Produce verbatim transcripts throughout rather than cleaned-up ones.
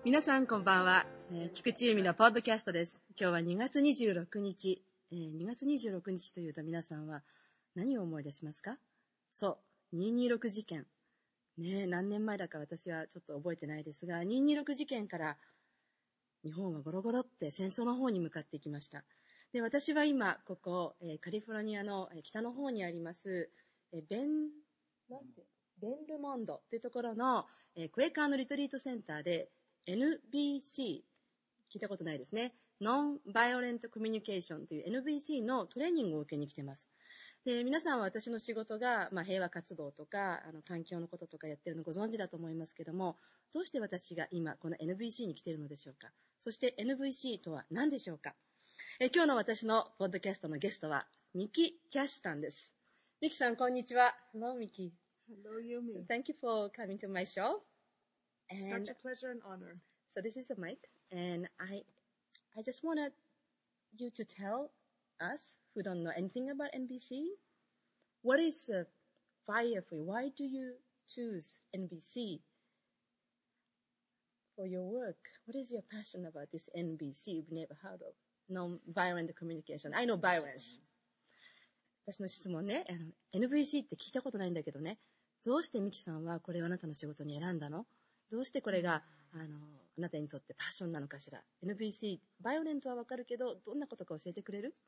皆さんこんばんは、えー、菊池由美のポッドキャストです。今日はにがつにじゅうろくにち、えー、にがつにじゅうろくにちというと皆さんは何を思い出しますか？そう、にひゃくにじゅうろく事件ね。何年前だか私はちょっと覚えてないですが、にひゃくにじゅうろく事件から日本はゴロゴロって戦争の方に向かっていきました。で、私は今ここ、えー、カリフォルニアの北の方にあります、えー、ベンなんてベンルモンドというところの、えー、クエカーのリトリートセンターでエヌビーシー、聞いたことないですね。ノンバイオレントコミュニケーションという エヌビーシー のトレーニングを受けに来てます。で、皆さんは私の仕事が、まあ、平和活動とかあの環境のこととかやってるのご存知だと思いますけども、どうして私が今この エヌビーシー に来ているのでしょうか。そして エヌビーシー とは何でしょうか。え今日の私のポッドキャストのゲストはミキ・キャシュタンです。ミキさん、こんにちは。Hello, Miki. Hello, Yumi. Thank you for coming to my show. And Such a pleasure and honor. So this is a mic, and I, I just wanted you to tell us who don't know anything about N B C, what is uh, fire for you? Why do you choose N B C for your work? What is your passion about this N B C you've never heard of? Non-violent communication. I know violence. 私の質問ね、あの エヌビーシー って聞いたことないんだけどね、どうしてミキさんはこれをあなたの仕事に選んだの？どうしてこれがあのあなたにとってパッションなのかしら。 エヌビーシー、バイオレントはわかるけどどんなことか教えてくれる？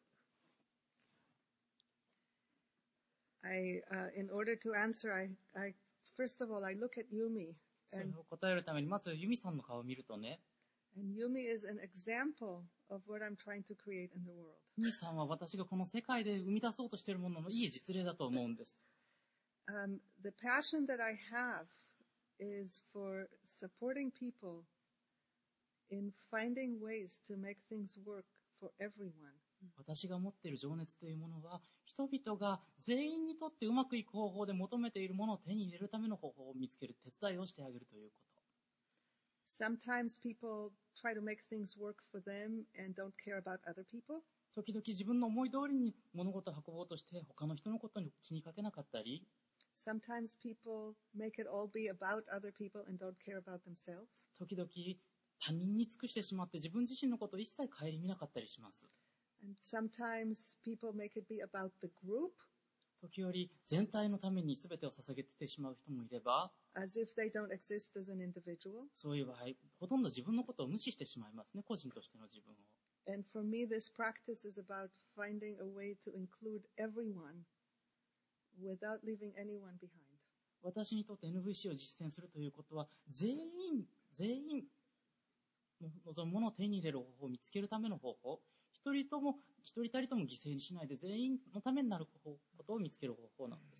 I, uh, in order to answer, I, I, first of all, I look at Yumi. それを答えるためにまずユミさんの顔を見るとね、 And Yumi is an example of what I'm trying to create in the world. ユミさんは私がこの世界で生み出そうとしているもののいい実例だと思うんです。 Um, the passion that I have is for supporting people in finding ways to make things work for everyone. 私が持っている情熱というものは、人々が全員にとってうまくいく方法で求めているものを手に入れるための方法を見つける手伝いをしてあげるということ。 Sometimes people try to make things work for them and don't care about other people. 時々自分の思い通りに物事を運ぼうとして他の人のことに気にかけなかったり、 Sometimes people make it all be about other people and don't care about themselves. 時々他人に尽くしてしまって自分自身のことを一切顧みなかったりします。 And sometimes people make it be about the group. 時折全体のために全てを捧げてしまう人もいれば、 as if they don't exist as an individual. そういう場合、ほとんど自分のことを無視してしまいますね、個人としての自分を。 And for me, this practice is about finding a way to include everyone without leaving anyone behind. 私にとって エヌブイシー を実践するということは、全員、全員の望むものを手に入れる方法を見つけるための方法、一人とも、一人たりとも犠牲にしないで全員のためになることを見つける方法なんです。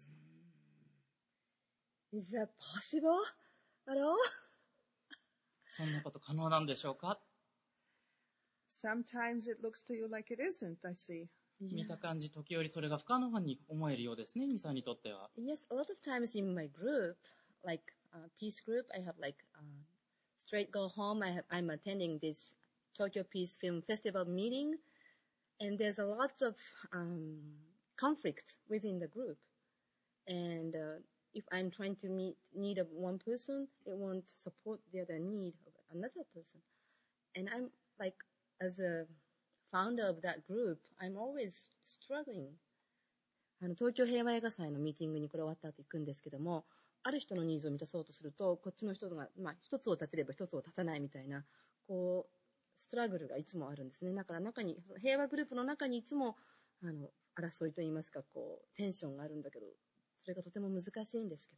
Is that possible at all? そんなこと可能なんでしょうか？ Sometimes it looks to you like it isn't, I see. 見た感じ、時折それが不可能に思えるようですね、ミさんにとっては。 Yes, a lot of times in my group, like uh, peace group, I have like uh, straight go home. I have, I'm attending this Tokyo Peace Film Festival meeting, and there's a lot of um, conflict within the group. And uh, if I'm trying to meet need of one person, it won't support the other need of another person. And I'm like, as a founder of that group, I'm always struggling. あの東京平和映画祭のミーティングにこれ終わった後行くんですけども、ある人のニーズを満たそうとすると、こっちの人が、まあ、一つを立てれば一つを立たないみたいな、こう、ストラグルがいつもあるんですね。だから中に、平和グループの中にいつも、あの、争いといいますか、こう、テンションがあるんだけど、それがとても難しいんですけ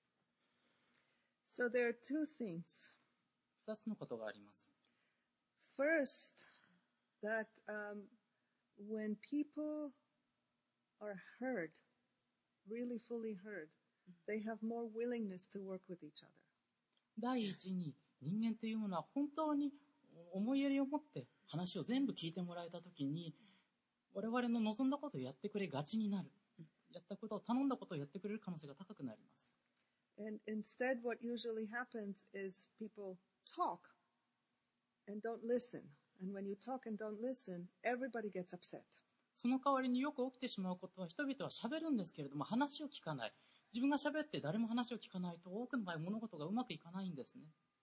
ど。So there are two things. 二つのことがあります。 First, that um, when people are heard, really fully heard, they have more willingness to work with each other. 第一に、人間というものは本当に思いやりを持って話を全部聞いてもらえたときに、我々の望んだことをやってくれがちになる。やったことを、頼んだことをやってくれる可能性が高くなります。 And instead, what usually happens is people talk and don't listen. And when you talk and don't listen, everybody gets upset. その代わりによく起きてしまうことは、人々は喋るんですけれども、話を聞かない。自分が喋って誰も話を聞かないと、多くの場合物事がうまくいかないんですね。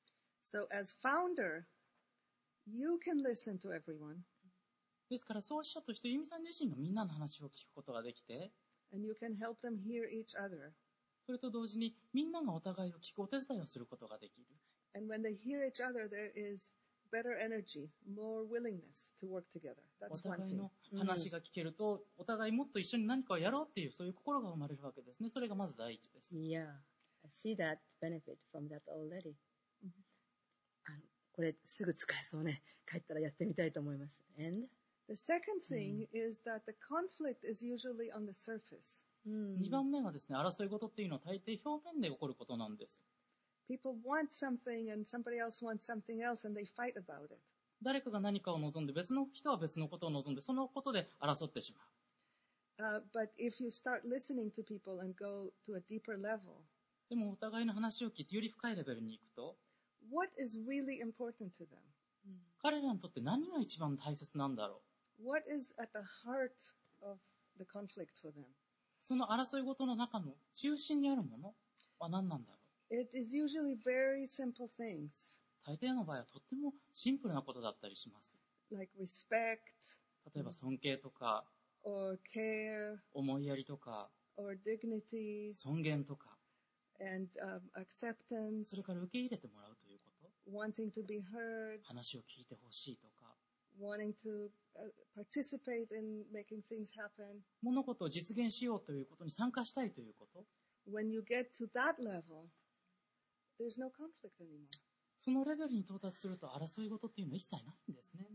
So as founder, you can listen to everyone, ですから創始者としてユミさん自身がみんなの話を聞くことができて、 and you can help them hear each other. それと同時にみんながお互いを聞くお手伝いをすることができる。 And when they hear each other, there is better energy, more willingness to work together. お That's one 互い thing. の話が聞けると、お互いもっと一緒に何かをやろうっていうそういう心が生まれるわけですね。それがまず第一です。 Yeah, I see that benefit from that already. あのこれすぐ使えそうね。帰ったらやってみたいと思います。And? The second thing is that the conflict is usually on the surface. にばんめはですね、争い事っていうのは大抵表面で起こることなんです。 People want something and somebody else wants something else and they fight about it. 誰かが何かを望んで別の人は別のことを望んでそのことで争ってしまう。 Uh, but if you start listening to people and go to a deeper level, でもお互いの話を聞いてより深いレベルに行くと、 what is really important to them? 彼らにとって何が一番大切なんだろう。 What is at the heart of the conflict for them? その争い事の中の中心にあるものは何なんだろう。 It is usually very simple things 大抵の場合はとってもシンプルなことだったりします。 like respect 例えば尊敬とか or care 思いやりとか or dignity 尊厳とか、 and um, acceptance, それから受け入れてもらうということ、 wanting to be heard, 話を聞いてほしいとか、 wanting to uh, participate in making things happen. 物事を実現しようということに参加したいということ、 When you get to that level, there's no conflict anymore. そのレベルに到達すると争い事っていうのは一切ないんですね。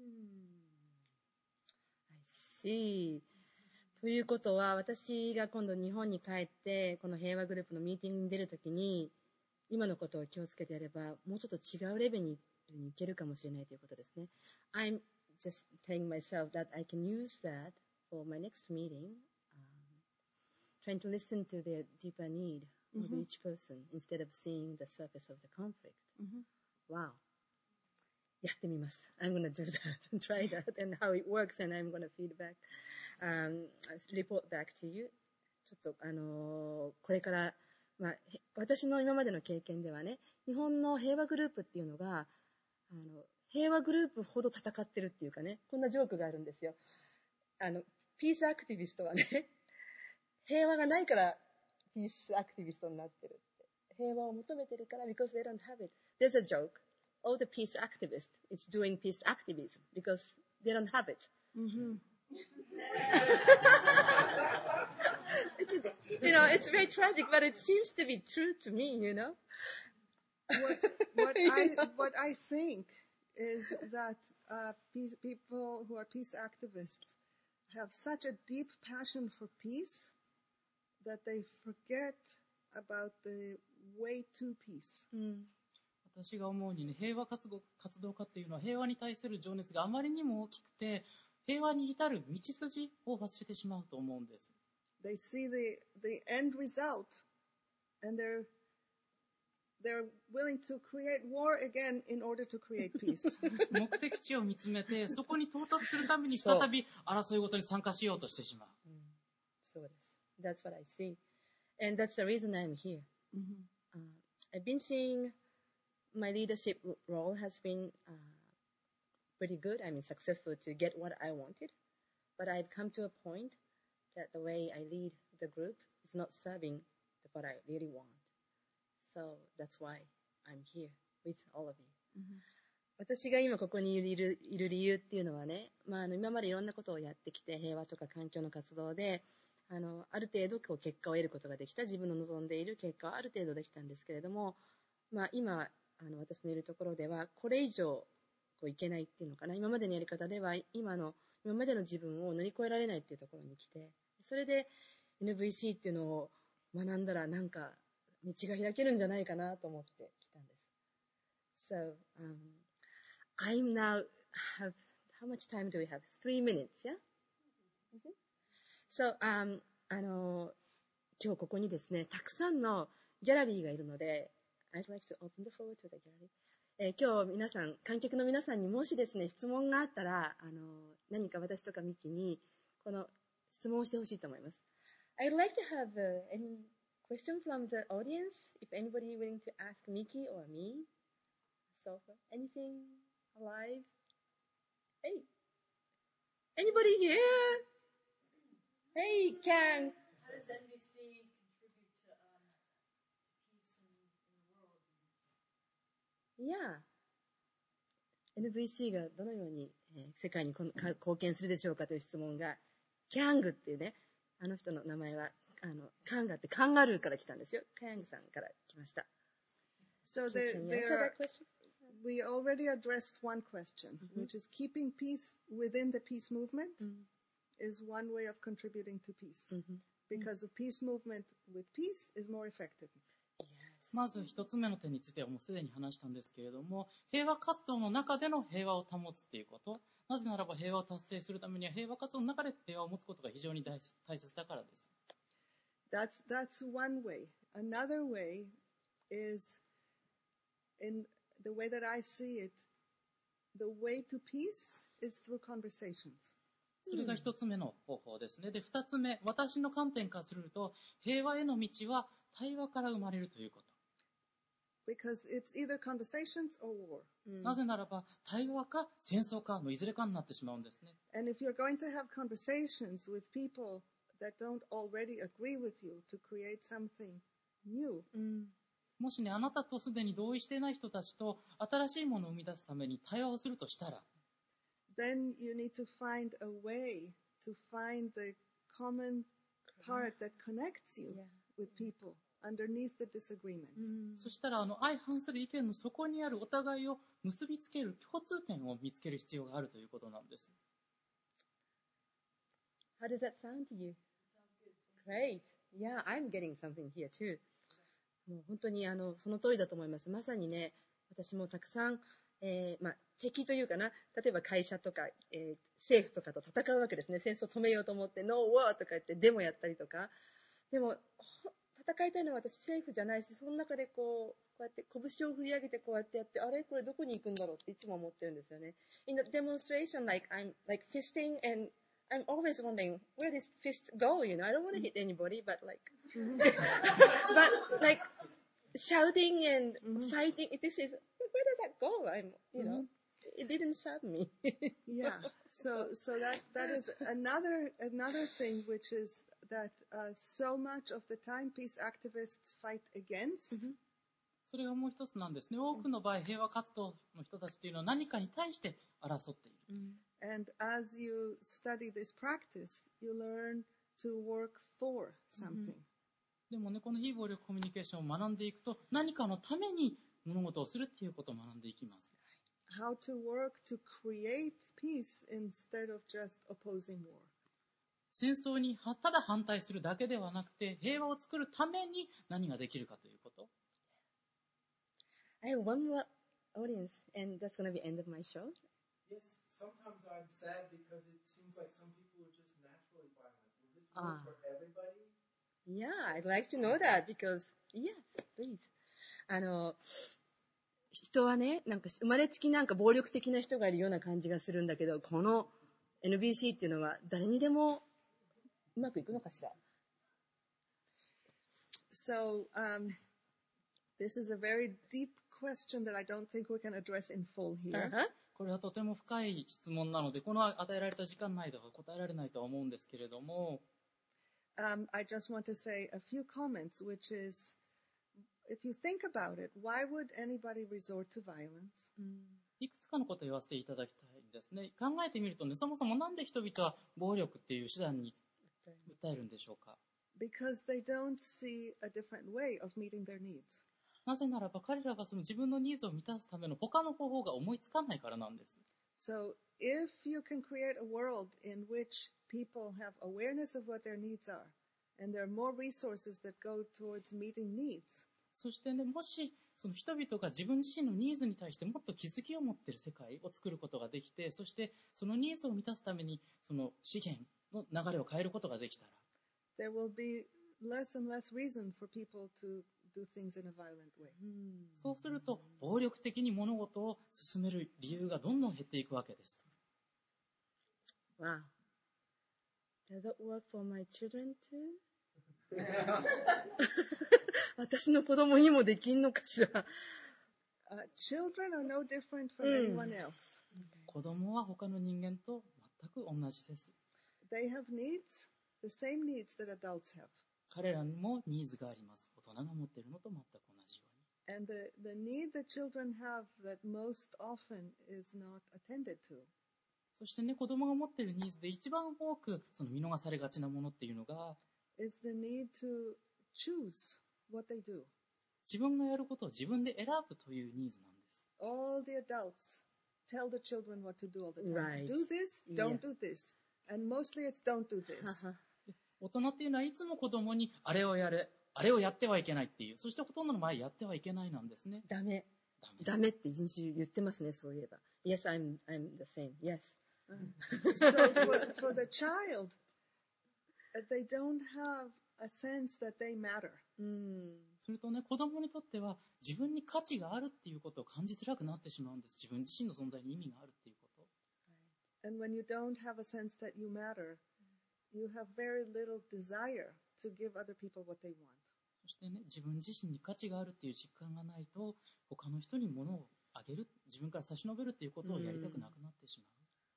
I see. ということは、私が今度日本に帰って、この平和グループのミーティングに出るときに、今のことを気をつけてやれば、もうちょっと違うレベルに行けるかもしれないということですね。I'm just telling myself that I can use that for my next meeting, um, trying to listen to the deeper need of each person instead of seeing the surface of the conflict. Wow. やってみます。I'm going to do that and try that and how it works and I'm going to feed back, um, report back to you. ちょっと、あのーこれから、まあ、へ私の今までの経験ではね、日本の平和グループっていうのが、あの、平和グループほど戦ってるっていうかね、こんなジョークがあるんですよ。あの、ピースアクティビストはね、平和がないからピースアクティビストになってるって。平和を求めてるから、because they don't have it. There's a joke. All the peace activists is doing peace activism because they don't have it. It's, you know, it's very tragic, but it seems to be true to me, you know. What, what, I, what I think is that uh, peace, people who are peace activists have such a deep passion for peace that they forget about the way to peace. 私が思うにね、平和活動、活動家っていうのは平和に対する情熱があまりにも大きくて、平和に至る道筋を忘れてしまうと思うんです。 They see the, the end result and they're, they're willing to create war again in order to create peace. 目的地を見つめて、そこに到達するために再び争い事に参加しようとしてしまう。 そうです。That's what I see. And that's the reason I'm here. Uh, I've been seeing my leadership role has been uh, pretty good. I mean, successful to get what I wanted. But I've come to a point that the way I lead the group is not serving what I really want. So that's why I'm here with all of you. 私が今ここにいる、いる理由っていうのはね、まあ、あの今までいろんなことをやってきて、平和とか環境の活動で、あの、ある程度こう結果を得ることができた、自分の望んでいる結果はある程度できたんですけれども、まあ今、あの私のいるところでは、これ以上こういけないっていうのかな、今までのやり方では、今の、今までの自分を乗り越えられないっていうところに来て、それで エヌブイシー っていうのを学んだらなんか道が開けるんじゃないかなと思ってきたんです。So, um, I'm now have, how much time do we have? Three minutes, yeah? So, um, あの、今日ここにですね、たくさんのギャラリーがいるので、I'd like to open the floor to the gallery. えー、今日皆さん、観客の皆さんにもしですね、質問があったら、あの、何か私とかミキに、この質問をしてほしいと思います。I'd like to have、uh, any question from the audience, if anybody willing to ask Miki or me. sofa. Anything alive? Hey. Anybody here? Hey, Kang. How does N B C contribute to um, peace in, in the world? Yeah.エヌビーシー がどのように、えー世界にこのか貢献するでしょうかという質問が、キャングっていうね、あの人の名前は、あの、カンガってカンガルーから来たんですよ。キャングさんから来ました。 So Can there, you there answer are, that question? we already addressed one question, which is keeping peace within the peace movement is one way of contributing to peace. Because the peace movement with peace is more effective. Yes. まず一つ目の点についてはもうすでに話したんですけれども、平和活動の中での平和を保つっていうこと。なぜならば平和を達成するためには平和活動の中で平和を持つことが非常に大切、大切だからです。 That's, that's one way. Another way is, in the way that I see it, the way to peace is through conversations. それが一つ目の方法ですね。で、二つ目、私の観点からすると、平和への道は対話から生まれるということ。 Because it's either conversations or war. なぜならば、対話か戦争かのいずれかになってしまうんですね。 And if you're going to have conversations with people that don't already agree with you to create something new, もしね、あなたとすでに同意していない人たちと新しいものを生み出すために対話をするとしたら、 then you need to find a way to find the common part that connects you with people underneath the disagreement. そしたらあの相反する意見の底にあるお互いを結びつける共通点を見つける必要があるということなんです。 How does that sound to you? Great. Yeah, I'm getting something here too. もう本当にあの、その通りだと思います。まさにね、私もたくさん、えー、まあ、敵というかな、例えば会社とか、えー、政府とかと戦うわけですね。戦争を止めようと思って、No war とか言ってデモやったりとか。でも、戦いたいのは私政府じゃないし、その中でこう、こうやって拳を振り上げてこうやってやって、あれこれどこに行くんだろうっていつも思ってるんですよね。In the demonstration, like I'm like fisting and I'm always wondering where this fist go, you know. I don't want to hit anybody, but like, but like shouting and fighting, this is, where does that go? I'm, you know, it didn't serve me. Yeah. So, so that, that is another, another thing, which is that uh, so much of the time peace activists fight against. それがもう一つなんですね。多くの場合、平和活動の人たちというのは何かに対して争っている。 And as you study this practice, you learn to work for something. でもね、この非暴力コミュニケーションを学んでいくと、何かのために物事をするっていうことを学んでいきます。 How to work to create peace instead of just opposing war. 戦争にただ反対するだけではなくて、平和を作るために何ができるかということ。 I have one more audience, and that's going to be the end of my show. Yes, sometimes I'm sad because it seems like some people are just naturally violent. Will this work Ah. for everybody? Yeah, I'd like to know that because, yes, please. あの、人はね、なんか生まれつきなんか暴力的な人がいるような感じがするんだけど、この エヌビーシー っていうのは誰にでもうまくいくのかしら。 So, um, this is a very deep question that I don't think we can address in full here. Uh-huh. これはとても深い質問なので、この与えられた時間内では答えられないとは思うんですけれども、 Um, I just want to say a few comments, which is, if you think about it, why would anybody resort to violence? いくつかのことを言わせていただきたいんですね。考えてみるとね、そもそもなんで人々は暴力っていう手段に訴えるんでしょうか。 Because they don't see a different way of meeting their needs. なぜならば彼らがその自分のニーズを満たすための他の方法が思いつかないからなんです。 So if you can create a world in which people have awareness of what their needs are, and there are more resources that go towards meeting needs, そしてね、もしその人々が自分自身のニーズに対してもっと気づきを持っている世界を作ることができて、そしてそのニーズを満たすためにその資源の流れを変えることができたら、 there will be less and less reason for people to do things in a violent way. そうすると暴力的に物事を進める理由がどんどん減っていくわけです。 Wow. Does that work for my children too? 私の子供にもできんのかしら。 Uh, children are no different from Mm. anyone else. 子供は他の人間と全く同じです。 They have needs, the same needs that adults have. 彼らにもニーズがあります。大人が持っているのと全く同じように。 And the, the need that children have that most often is not attended to そしてね、子供が持っているニーズで一番多くその見逃されがちなものっていうのが、 is the need to choose what they do. 自分がやることを自分で選ぶというニーズなんです。 All the adults tell the children what to do all the time. Right. Do this, don't do this. And mostly it's don't do this. 大人っていうのはいつも子供にあれをやれ、あれをやってはいけないっていう、そしてほとんどの場合やってはいけないなんですね。 ダメ。 ダメ。 ダメって一日言ってますね、そういえば。Yes, I'm, I'm the same. Yes. So for, for the child, uh, they don't have a sense that they matter. うん。 するとね、子供にとっては自分に価値があるっていうことを感じづらくなってしまうんです。自分自身の存在に意味があるっていうこと。 And when you don't have a sense that you matter, you have very little desire to give other people what they want. そしてね、自分自身に価値があるっていう実感がないと、他の人に物をあげる、自分から差し伸べるっていうことをやりたくなくなってしま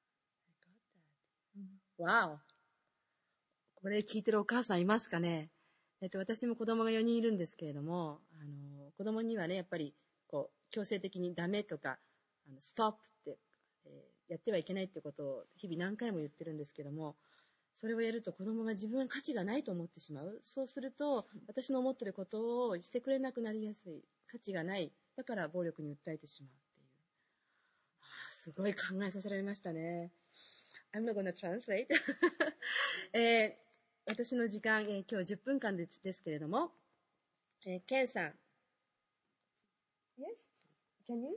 う。 わお。これ聞いてるお母さんいますかね。えっと、私も子供がよにんいるんですけれども、あの、子供にはね、やっぱり、こう、強制的にダメとか、あの、ストップって、えー、やってはいけないってことを日々何回も言ってるんですけども、それをやると子供が自分は価値がないと思ってしまう。そうすると、私の思ってることをしてくれなくなりやすい。価値がない。だから暴力に訴えてしまうっていう。ああ、すごい考えさせられましたね。I'm not gonna translate. えー、私の時間、えー、今日じゅっぷんかんで す, ですけれども、えー、ケンさん。Yes? Can you?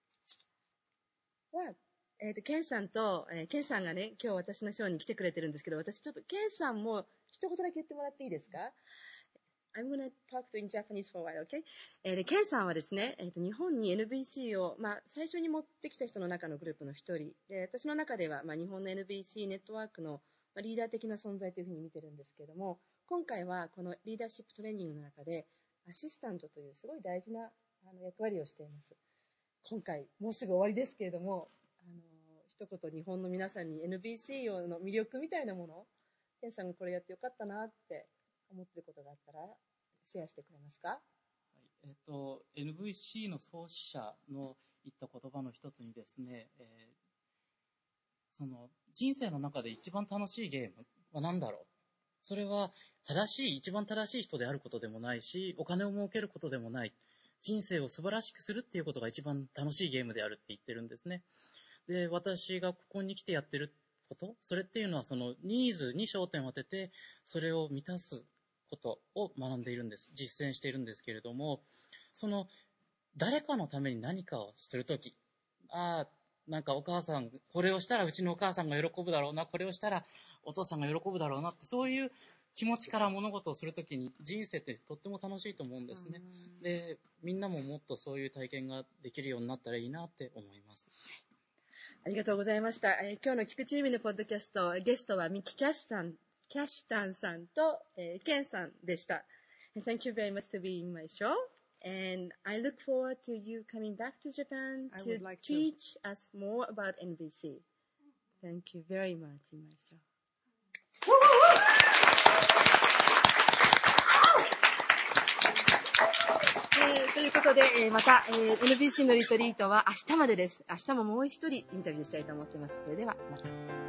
What? えっと、ケンさんと、えー、ケンさんがね、今日私のショーに来てくれてるんですけど、私ちょっとケンさんも一言だけ言ってもらっていいですか？ I'm gonna talk to in Japanese for a while, okay? えー、で、ケンさんはですね、えっと、日本に エヌビーシー を、まあ、最初に持ってきた人の中のグループの一人。で、私の中では、まあ、日本の エヌビーシー ネットワークの、まあ、リーダー的な存在というふうに見てるんですけれども、今回はこのリーダーシップトレーニングの中で、アシスタントというすごい大事なあの役割をしています。今回、もうすぐ終わりですけれども、あの、一言日本の皆さんに エヌビーシー の魅力みたいなもの、ケンさんがこれやってよかったなって思ってることがあったら、シェアしてくれますか？ はい、えっと、エヌブイシー の創始者の言った言葉の一つにですね、えー、その人生の中で一番楽しいゲームは何だろう？それは正しい、一番正しい人であることでもないし、お金を儲けることでもない。人生を素晴らしくするっていうことが一番楽しいゲームであるって言ってるんですね。で、私がここに来てやってること、それっていうのはそのニーズに焦点を当てて、それを満たすことを学んでいるんです。実践しているんですけれども、その誰かのために何かをするとき、ああ、なんかお母さん、これをしたらうちのお母さんが喜ぶだろうな、これをしたらお父さんが喜ぶだろうなって、そういう気持ちから物事をするときに人生ってとっても楽しいと思うんですね。で、みんなももっとそういう体験ができるようになったらいいなって思います。 ありがとうございました。えー、今日の菊池由美のポッドキャスト、ゲストはミキ・キャシタン、キャシタンさんと、えー、ケンさんでした。Thank you very much to be in my show. And I look forward to you coming back to Japan I to would like to. teach us more about エヌビーシー. Thank you very much in my show. えー、ということで、えー、また、えー、エヌビーシー のリトリートは明日までです。明日ももう一人インタビューしたいと思っています。それではまた。